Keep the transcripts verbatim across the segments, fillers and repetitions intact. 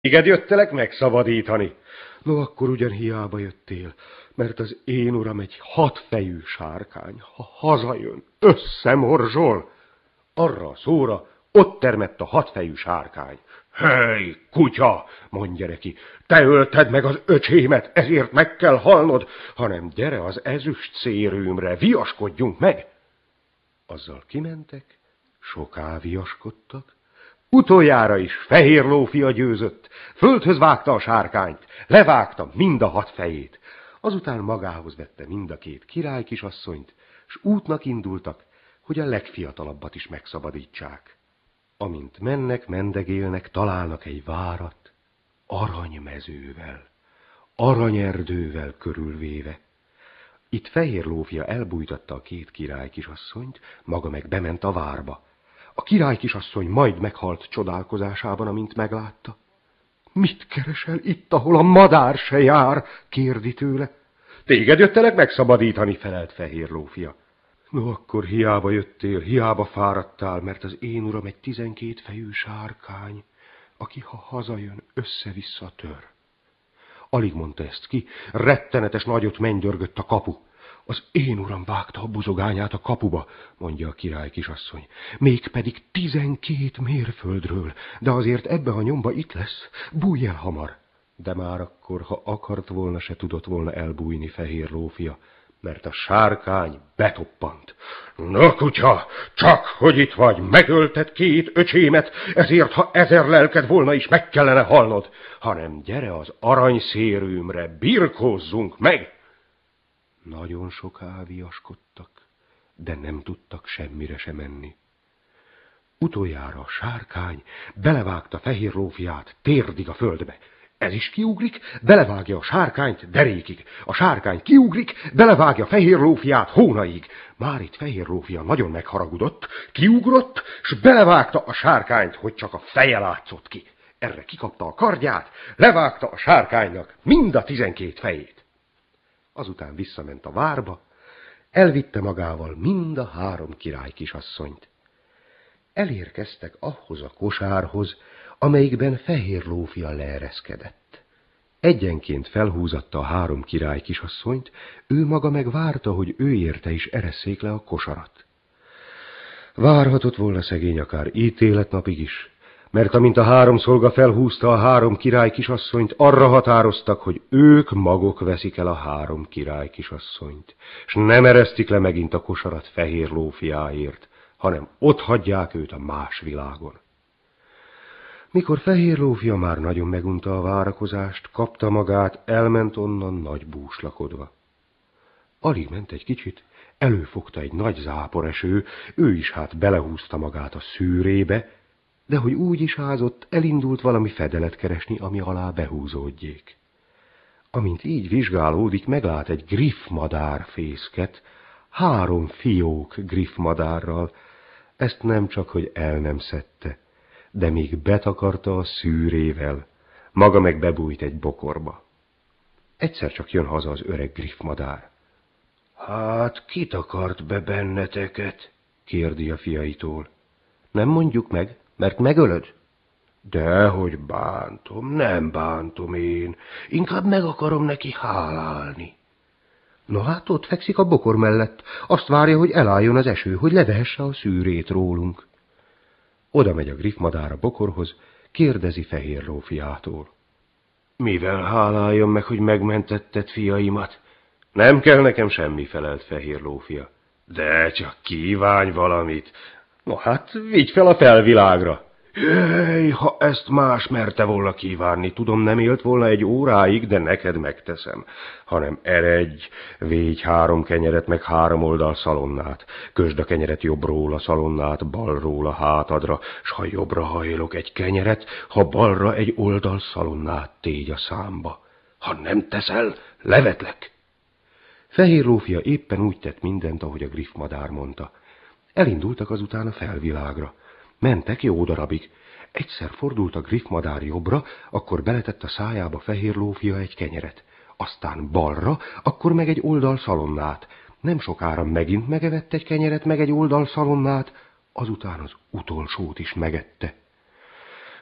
Téged jöttelek megszabadítani. No, akkor ugyan hiába jöttél, mert az én uram egy hatfejű sárkány. Ha hazajön, összemorzsol. Arra a szóra ott termett a hatfejű sárkány. Hely, kutya, mondja neki, te ölted meg az öcsémet, ezért meg kell halnod, hanem gyere az ezüst szérőmre, viaskodjunk meg. Azzal kimentek, soká viaskodtak. Utoljára is Fehér Lófia győzött, földhöz vágta a sárkányt, levágta mind a hat fejét. Azután magához vette mind a két királykisasszonyt, s útnak indultak, hogy a legfiatalabbat is megszabadítsák. Amint mennek, mendegélnek, találnak egy várat, aranymezővel, aranyerdővel körülvéve. Itt Fehér Lófia elbújtatta a két királykisasszonyt, maga meg bement a várba. A királykisasszony majd meghalt csodálkozásában, amint meglátta. Mit keresel itt, ahol a madár se jár? Kérdi tőle. Téged jöttelek megszabadítani, felelt Fehér Lófia. No, akkor hiába jöttél, hiába fáradtál, mert az én uram egy tizenkét fejű sárkány, aki ha hazajön, össze-vissza tör. Alig mondta ezt ki, rettenetes nagyot mennydörgött a kapu. Az én uram vágta a buzogányát a kapuba, mondja a király kisasszony, mégpedig tizenkét mérföldről, de azért ebbe a nyomba itt lesz, bújj el hamar. De már akkor, ha akart volna, se tudott volna elbújni Fehér Lófia, mert a sárkány betoppant. Na, kutya, csak hogy itt vagy, megölted két öcsémet, ezért, ha ezer lelked volna is, meg kellene halnod, hanem gyere az aranyszérőmre, birkózzunk meg. Nagyon soká viaskodtak, de nem tudtak semmire se menni. Utoljára a sárkány belevágta Fehér Lófiát térdig a földbe. Ez is kiugrik, belevágja a sárkányt derékig. A sárkány kiugrik, belevágja Fehér Lófiát hónaig. Már itt Fehér Lófia nagyon megharagudott, kiugrott, s belevágta a sárkányt, hogy csak a feje látszott ki. Erre kikapta a kardját, levágta a sárkánynak mind a tizenkét fejét. Azután visszament a várba, elvitte magával mind a három király kisasszonyt. Elérkeztek ahhoz a kosárhoz, amelyikben Fehér Lófia leereszkedett. Egyenként felhúzatta a három király kisasszonyt, ő maga meg várta, hogy ő érte is eresszék le a kosarat. Várhatott volna szegény akár ítéletnapig is, mert amint a három szolga felhúzta a három király kisasszonyt, arra határoztak, hogy ők maguk veszik el a három király kisasszonyt, s nem eresztik le megint a kosarat Fehér Lófiáért, hanem ott hagyják őt a más világon. Mikor Fehér Lófia már nagyon megunta a várakozást, kapta magát, elment onnan nagy búslakodva. Alig ment egy kicsit, előfogta egy nagy záporeső, ő is hát belehúzta magát a szűrébe, de hogy úgy is ázott, elindult valami fedelet keresni, ami alá behúzódjék. Amint így vizsgálódik, meglát egy griffmadár fészket, három fiók griffmadárral. Ezt nem csak, hogy el nem szedte, de még betakarta a szűrével, maga meg bebújt egy bokorba. Egyszer csak jön haza az öreg griffmadár. Hát, kit akart be benneteket? Kérdi a fiaitól. Nem mondjuk meg, mert megölöd? Dehogy bántom, nem bántom én, inkább meg akarom neki hálálni. Na hát ott fekszik a bokor mellett, azt várja, hogy elálljon az eső, hogy levehesse a szűrét rólunk. Oda megy a griffmadár a bokorhoz, kérdezi Fehér Lófiától. Mivel háláljam meg, hogy megmentetted fiaimat? Nem kell nekem semmi, felelt Fehér Lófia. De csak kívánj valamit. No hát, vigy fel a felvilágra. Jaj, ha ezt más merte volna kívánni, tudom, nem élt volna egy óráig, de neked megteszem. Hanem eredj, végy három kenyeret, meg három oldal szalonnát. Közd a kenyeret jobbról a szalonnát, balról a hátadra, s ha jobbra hajlok egy kenyeret, ha balra egy oldal szalonnát tégy a számba. Ha nem teszel, levetlek. Fehér Lófia éppen úgy tett mindent, ahogy a griffmadár mondta. Elindultak azután a felvilágra. Mentek jó darabig. Egyszer fordult a griffmadár jobbra, akkor beletett a szájába Fehér Lófia egy kenyeret. Aztán balra, akkor meg egy oldal szalonnát. Nem sokára megint megevett egy kenyeret, meg egy oldal szalonnát, azután az utolsót is megette.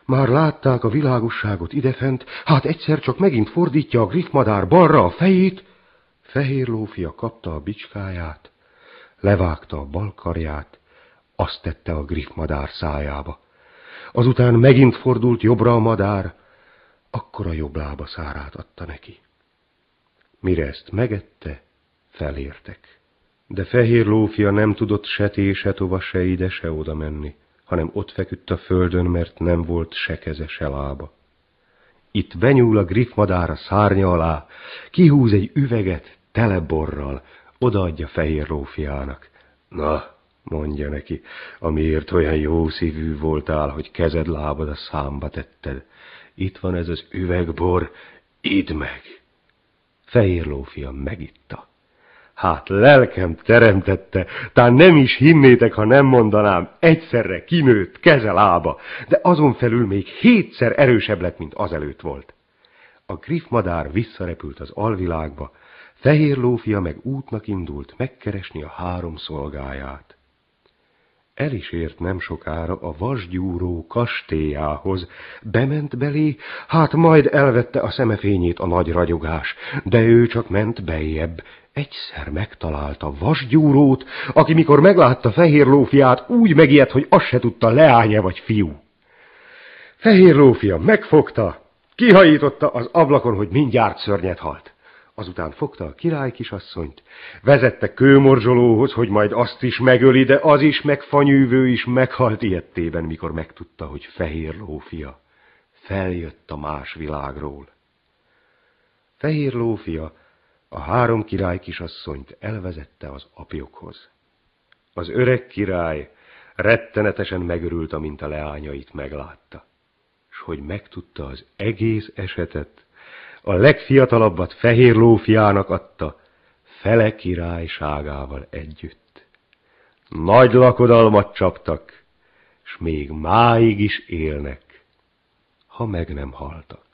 Már látták a világosságot idefent, hát egyszer csak megint fordítja a griffmadár balra a fejét. Fehér lófia kapta a bicskáját, levágta a bal karját, azt tette a griffmadár szájába. Azután megint fordult jobbra a madár, akkor a jobb lába szárát adta neki. Mire ezt megette, felértek. De fehér lófia nem tudott se té, se tova, se ide, se oda menni, hanem ott feküdt a földön, mert nem volt se keze, se lába. Itt benyúl a griffmadár a szárnya alá, kihúz egy üveget tele borral, odaadja fehér lófiának. Na, mondja neki, amiért olyan jó szívű voltál, hogy kezed lábad a számba tetted. Itt van ez az üvegbor, idd meg! Fehér lófia megitta. Hát lelkem teremtette, tán nem is hinnétek, ha nem mondanám, egyszerre kinőtt keze lába, de azon felül még hétszer erősebb lett, mint azelőtt volt. A griffmadár visszarepült az alvilágba, fehér lófia meg útnak indult megkeresni a három szolgáját. El is ért nem sokára a vasgyúró kastélyához, bement belé, hát majd elvette a szemefényét a nagy ragyogás, de ő csak ment beljebb. Egyszer megtalálta vasgyúrót, aki mikor meglátta fehér lófiát, úgy megijedt, hogy azt se tudta, leánya vagy fiú. Fehér lófia megfogta, kihajította az ablakon, hogy mindjárt szörnyet halt. Azután fogta a király kisasszonyt, vezette kőmorzsolóhoz, hogy majd azt is megöli, de az is megfanyűvő is meghalt ijedtében, mikor megtudta, hogy fehér lófia feljött a más világról. Fehér lófia a három király kisasszonyt elvezette az apjukhoz. Az öreg király rettenetesen megörült, amint a leányait meglátta, s hogy megtudta az egész esetet, a legfiatalabbat fehér lófiának adta, fele királyságával együtt. Nagy lakodalmat csaptak, s még máig is élnek, ha meg nem haltak.